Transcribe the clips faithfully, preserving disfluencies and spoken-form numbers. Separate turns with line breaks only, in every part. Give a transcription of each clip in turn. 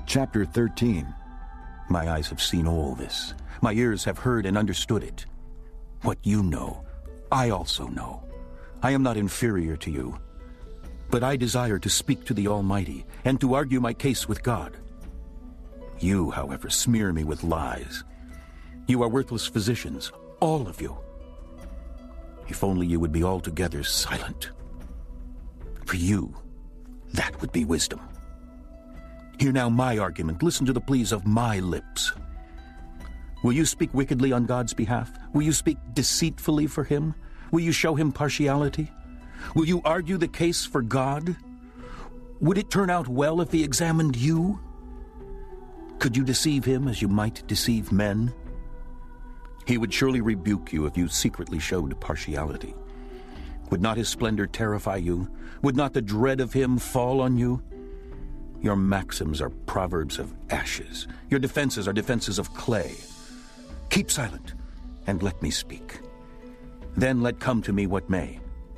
Chapter thirteen.
My eyes have seen all this. My ears have heard and understood it. What you know, I also know. I am not inferior to you. But I desire to speak to the Almighty and to argue my case with God. You, however, smear me with lies. You are worthless physicians, all of you. If only you would be altogether silent. For you, that would be wisdom. Hear now my argument. Listen to the pleas of my lips. Will you speak wickedly on God's behalf? Will you speak deceitfully for him? Will you show him partiality? Will you argue the case for God? Would it turn out well if he examined you? Could you deceive him as you might deceive men? He would surely rebuke you if you secretly showed partiality. Would not his splendor terrify you? Would not the dread of him fall on you? Your maxims are proverbs of ashes. Your defenses are defenses of clay. Keep silent, and let me speak. Then let come to me what may.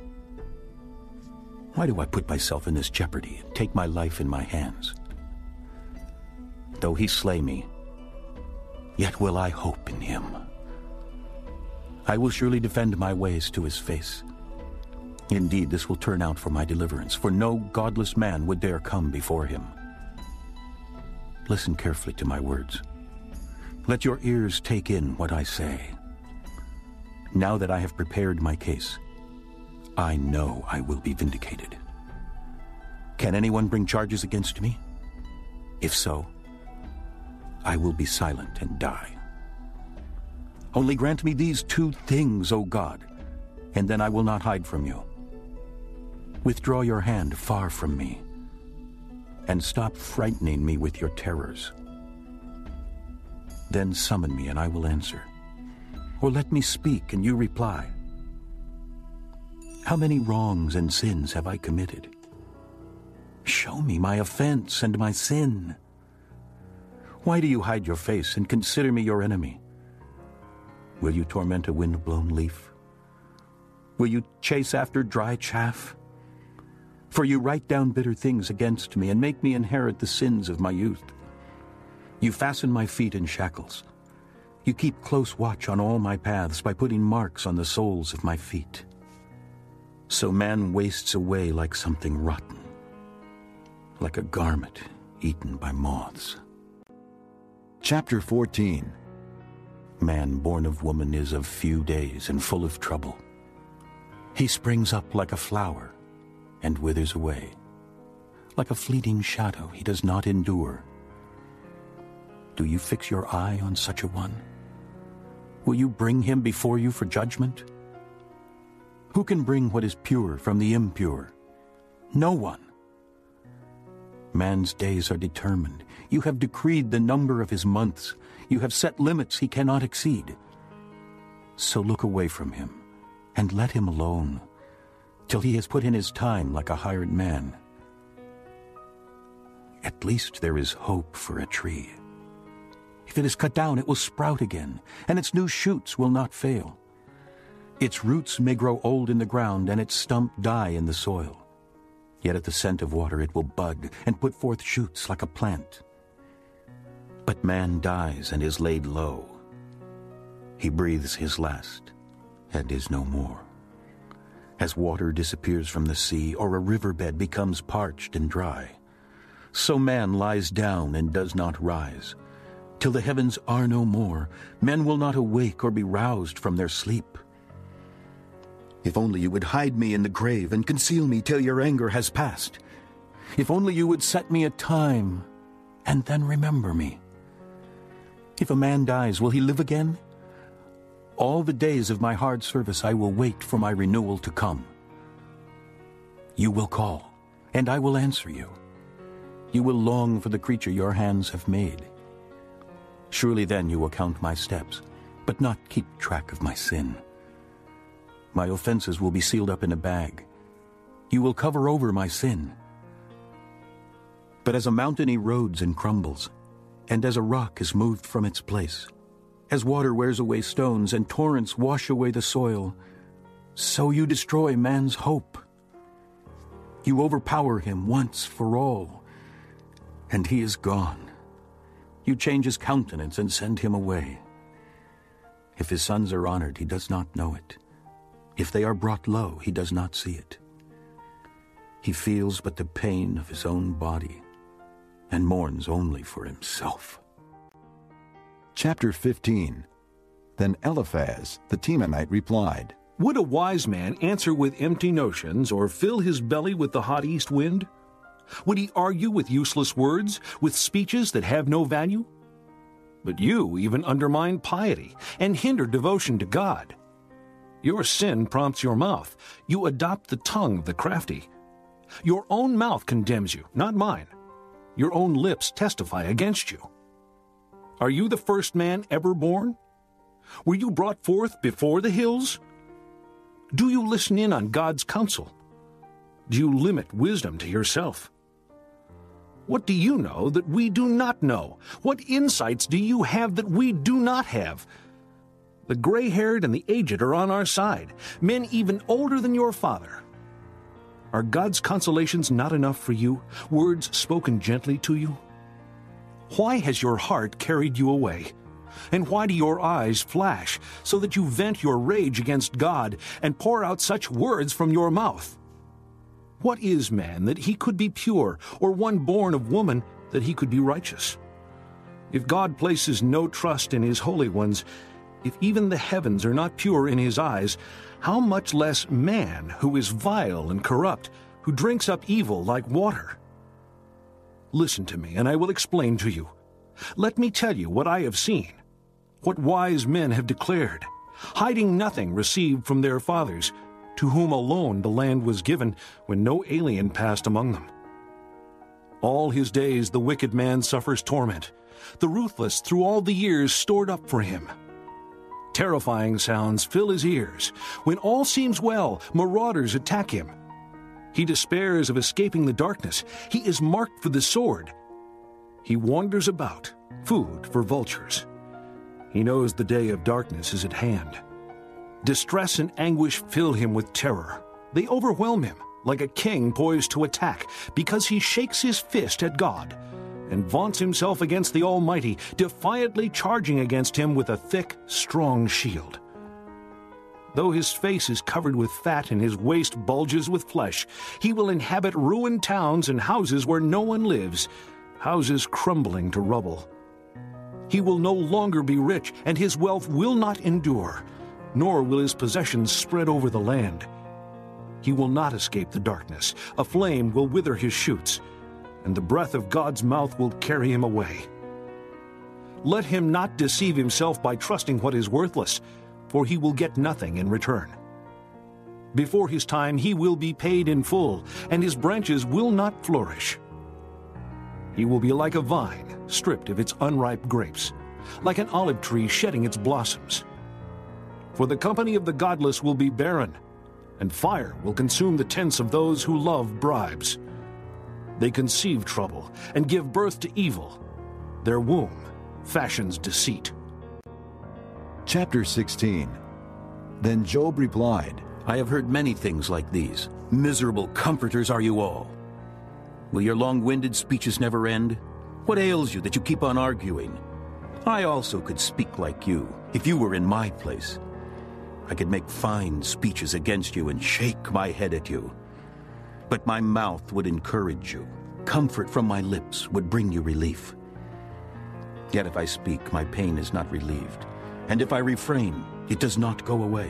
Why do I put myself in this jeopardy and take my life in my hands? Though he slay me, yet will I hope in him. I will surely defend my ways to his face. Indeed, this will turn out for my deliverance, for no godless man would dare come before him. Listen carefully to my words. Let your ears take in what I say. Now that I have prepared my case, I know I will be vindicated. Can anyone bring charges against me? If so, I will be silent and die. Only grant me these two things, O God, and then I will not hide from you. Withdraw your hand far from me, and stop frightening me with your terrors. Then summon me, and I will answer. Or let me speak, and you reply. How many wrongs and sins have I committed? Show me my offense and my sin. Why do you hide your face and consider me your enemy? Will you torment a wind-blown leaf? Will you chase after dry chaff? For you write down bitter things against me and make me inherit the sins of my youth. You fasten my feet in shackles. You keep close watch on all my paths by putting marks on the soles of my feet. So man wastes away like something rotten, like a garment eaten by moths.
Chapter fourteen.
Man born of woman is of few days and full of trouble. He springs up like a flower and withers away. Like a fleeting shadow, he does not endure. Do you fix your eye on such a one? Will you bring him before you for judgment? Who can bring what is pure from the impure? No one. Man's days are determined. You have decreed the number of his months. You have set limits he cannot exceed. So look away from him, and let him alone, till he has put in his time like a hired man. At least there is hope for a tree. If it is cut down, it will sprout again, and its new shoots will not fail. Its roots may grow old in the ground, and its stump die in the soil. Yet at the scent of water it will bud and put forth shoots like a plant. But man dies and is laid low. He breathes his last and is no more. As water disappears from the sea, or a riverbed becomes parched and dry, so man lies down and does not rise. Till the heavens are no more, men will not awake or be roused from their sleep. If only you would hide me in the grave and conceal me till your anger has passed. If only you would set me a time and then remember me. If a man dies, will he live again? All the days of my hard service I will wait for my renewal to come. You will call, and I will answer you. You will long for the creature your hands have made. Surely then you will count my steps, but not keep track of my sin. My offenses will be sealed up in a bag. You will cover over my sin. But as a mountain erodes and crumbles, and as a rock is moved from its place, as water wears away stones and torrents wash away the soil, so you destroy man's hope. You overpower him once for all, and he is gone, You change his countenance and send him away. If his sons are honored, he does not know it. If they are brought low, he does not see it. He feels but the pain of his own body and mourns only for himself.
Chapter fifteen. Then Eliphaz the Temanite replied,
Would a wise man answer with empty notions, or fill his belly with the hot east wind? Would he argue with useless words, with speeches that have no value? But you even undermine piety and hinder devotion to God. Your sin prompts your mouth. You adopt the tongue of the crafty. Your own mouth condemns you, not mine. Your own lips testify against you. Are you the first man ever born? Were you brought forth before the hills? Do you listen in on God's counsel? Do you limit wisdom to yourself? What do you know that we do not know? What insights do you have that we do not have? The gray-haired and the aged are on our side, men even older than your father. Are God's consolations not enough for you, words spoken gently to you? Why has your heart carried you away? And why do your eyes flash, so that you vent your rage against God and pour out such words from your mouth? What is man that he could be pure, or one born of woman that he could be righteous? If God places no trust in his holy ones, if even the heavens are not pure in his eyes, how much less man, who is vile and corrupt, who drinks up evil like water? Listen to me, and I will explain to you. Let me tell you what I have seen, what wise men have declared, hiding nothing received from their fathers, to whom alone the land was given when no alien passed among them. All his days the wicked man suffers torment, the ruthless through all the years stored up for him. Terrifying sounds fill his ears. When all seems well, marauders attack him. He despairs of escaping the darkness. He is marked for the sword. He wanders about, food for vultures. He knows the day of darkness is at hand. Distress and anguish fill him with terror. They overwhelm him, like a king poised to attack, because he shakes his fist at God and vaunts himself against the Almighty, defiantly charging against him with a thick, strong shield. Though his face is covered with fat and his waist bulges with flesh, he will inhabit ruined towns and houses where no one lives, houses crumbling to rubble. He will no longer be rich, and his wealth will not endure, nor will his possessions spread over the land. He will not escape the darkness. A flame will wither his shoots, and the breath of God's mouth will carry him away. Let him not deceive himself by trusting what is worthless, for he will get nothing in return. Before his time he will be paid in full, and his branches will not flourish. He will be like a vine stripped of its unripe grapes, like an olive tree shedding its blossoms. For the company of the godless will be barren, and fire will consume the tents of those who love bribes. They conceive trouble and give birth to evil. Their womb fashions deceit.
Chapter sixteen. Then Job replied,
I have heard many things like these. Miserable comforters are you all. Will your long-winded speeches never end? What ails you that you keep on arguing? I also could speak like you, if you were in my place. I could make fine speeches against you and shake my head at you. But my mouth would encourage you. Comfort from my lips would bring you relief. Yet if I speak, my pain is not relieved. And if I refrain, it does not go away.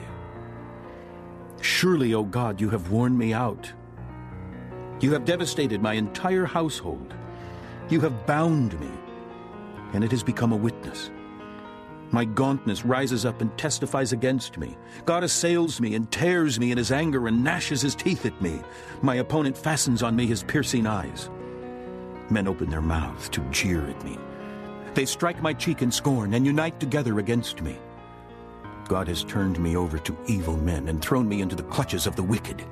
Surely, O God, you have worn me out. You have devastated my entire household. You have bound me, and it has become a witness. My gauntness rises up and testifies against me. God assails me and tears me in his anger and gnashes his teeth at me. My opponent fastens on me his piercing eyes. Men open their mouths to jeer at me. They strike my cheek in scorn and unite together against me. God has turned me over to evil men and thrown me into the clutches of the wicked.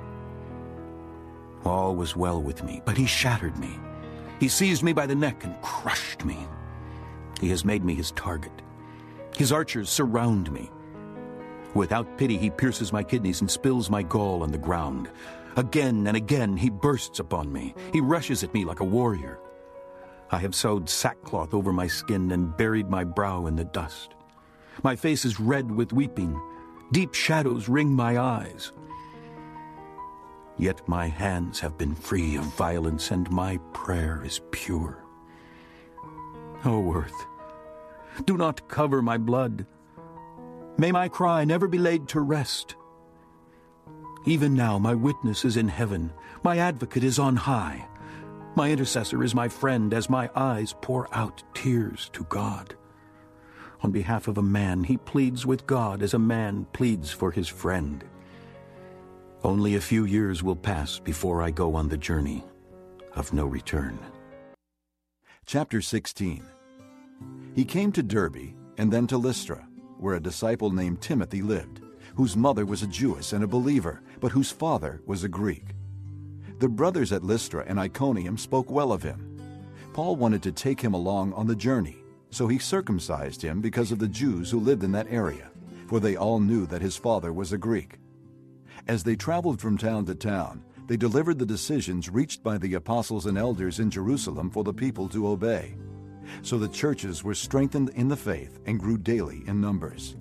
All was well with me, but he shattered me. He seized me by the neck and crushed me. He has made me his target. His archers surround me. Without pity, he pierces my kidneys and spills my gall on the ground. Again and again, he bursts upon me. He rushes at me like a warrior. I have sewed sackcloth over my skin and buried my brow in the dust. My face is red with weeping. Deep shadows ring my eyes. Yet my hands have been free of violence, and my prayer is pure. O earth, do not cover my blood. May my cry never be laid to rest. Even now my witness is in heaven, my advocate is on high. My intercessor is my friend as my eyes pour out tears to God. On behalf of a man, he pleads with God as a man pleads for his friend. Only a few years will pass before I go on the journey of no return.
Chapter sixteen. He came to Derbe and then to Lystra, where a disciple named Timothy lived, whose mother was a Jewess and a believer, but whose father was a Greek. The brothers at Lystra and Iconium spoke well of him. Paul wanted to take him along on the journey, so he circumcised him because of the Jews who lived in that area, for they all knew that his father was a Greek. As they traveled from town to town, they delivered the decisions reached by the apostles and elders in Jerusalem for the people to obey. So the churches were strengthened in the faith and grew daily in numbers.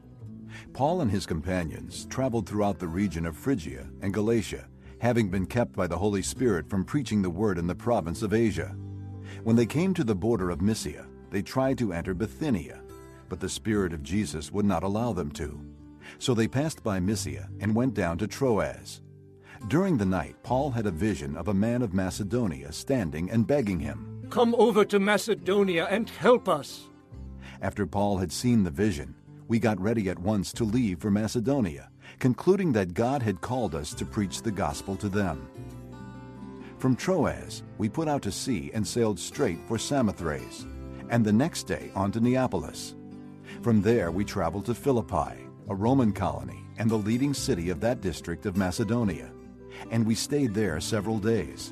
Paul and his companions traveled throughout the region of Phrygia and Galatia, having been kept by the Holy Spirit from preaching the word in the province of Asia. When they came to the border of Mysia, they tried to enter Bithynia, but the Spirit of Jesus would not allow them to. So they passed by Mysia and went down to Troas. During the night, Paul had a vision of a man of Macedonia standing and begging him,
"Come over to Macedonia and help us."
After Paul had seen the vision, we got ready at once to leave for Macedonia, concluding that God had called us to preach the gospel to them. From Troas, we put out to sea and sailed straight for Samothrace, and the next day on to Neapolis. From there we traveled to Philippi, a Roman colony and the leading city of that district of Macedonia, and we stayed there several days.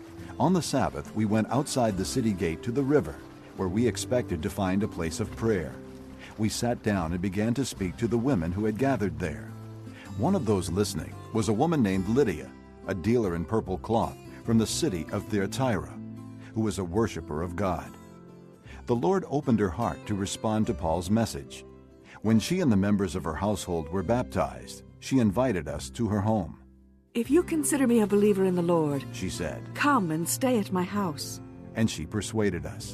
On the Sabbath we went outside the city gate to the river, where we expected to find a place of prayer. We sat down and began to speak to the women who had gathered there. One of those listening was a woman named Lydia, a dealer in purple cloth from the city of Thyatira, who was a worshiper of God. The Lord opened her heart to respond to Paul's message. When she and the members of her household were baptized, she invited us to her home.
"If you consider me a believer in the Lord,"
she said,
"come and stay at my house."
And she persuaded us.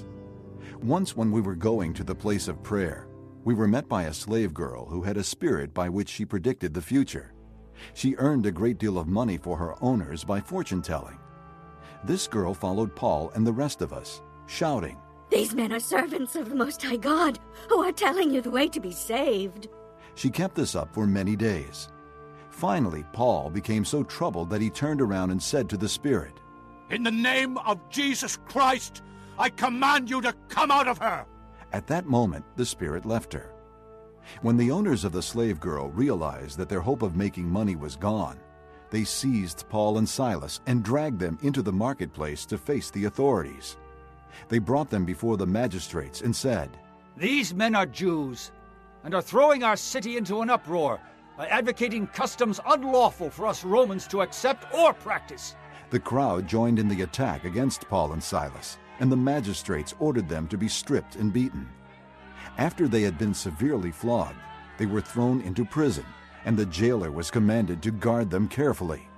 Once when we were going to the place of prayer, we were met by a slave girl who had a spirit by which she predicted the future. She earned a great deal of money for her owners by fortune-telling. This girl followed Paul and the rest of us, shouting,
"These men are servants of the Most High God, who are telling you the way to be saved."
She kept this up for many days. Finally, Paul became so troubled that he turned around and said to the spirit,
"In the name of Jesus Christ, I command you to come out of her!"
At that moment, the spirit left her. When the owners of the slave girl realized that their hope of making money was gone, they seized Paul and Silas and dragged them into the marketplace to face the authorities. They brought them before the magistrates and said,
"These men are Jews and are throwing our city into an uproar by advocating customs unlawful for us Romans to accept or practice."
The crowd joined in the attack against Paul and Silas, and the magistrates ordered them to be stripped and beaten. After they had been severely flogged, they were thrown into prison, and the jailer was commanded to guard them carefully.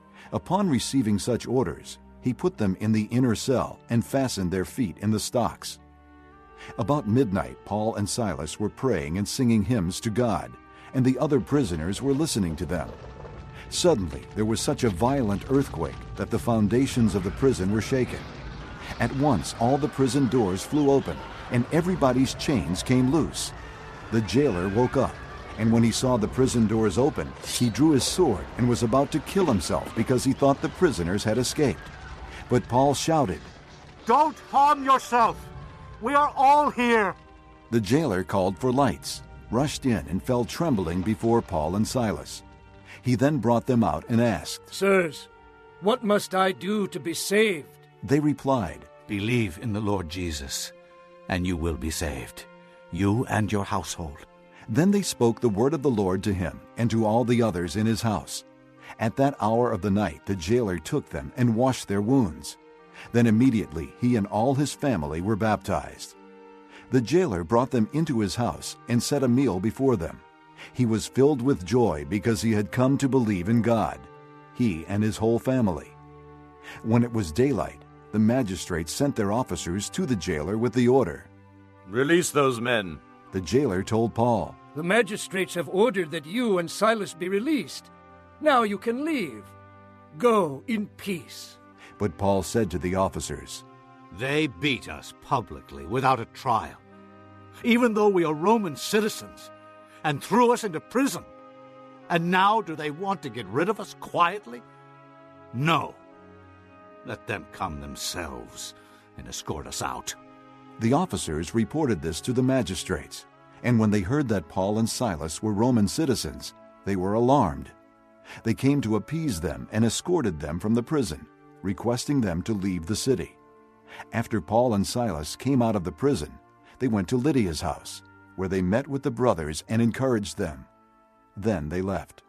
Upon receiving such orders, he put them in the inner cell and fastened their feet in the stocks. About midnight, Paul and Silas were praying and singing hymns to God, and the other prisoners were listening to them. Suddenly, there was such a violent earthquake that the foundations of the prison were shaken. At once, all the prison doors flew open, and everybody's chains came loose. The jailer woke up, and when he saw the prison doors open, he drew his sword and was about to kill himself because he thought the prisoners had escaped. But Paul shouted,
"Don't harm yourself! We are all here!"
The jailer called for lights, rushed in, and fell trembling before Paul and Silas. He then brought them out and asked,
"Sirs, what must I do to be saved?"
They replied,
"Believe in the Lord Jesus, and you will be saved, you and your household."
Then they spoke the word of the Lord to him and to all the others in his house. At that hour of the night the jailer took them and washed their wounds. Then immediately he and all his family were baptized. The jailer brought them into his house and set a meal before them. He was filled with joy because he had come to believe in God, he and his whole family. When it was daylight, the magistrates sent their officers to the jailer with the order,
"Release those men."
The jailer told Paul,
The magistrates have ordered that you and Silas be released. Now you can leave. Go in peace.
But Paul said to the officers,
They beat us publicly without a trial,
Even though we are Roman citizens,
and threw us into prison. And now do they want to get rid of us quietly? No. Let them come themselves and escort us out.
The officers reported this to the magistrates, and when they heard that Paul and Silas were Roman citizens, they were alarmed. They came to appease them and escorted them from the prison, requesting them to leave the city. After Paul and Silas came out of the prison, they went to Lydia's house, where they met with the brothers and encouraged them. Then they left.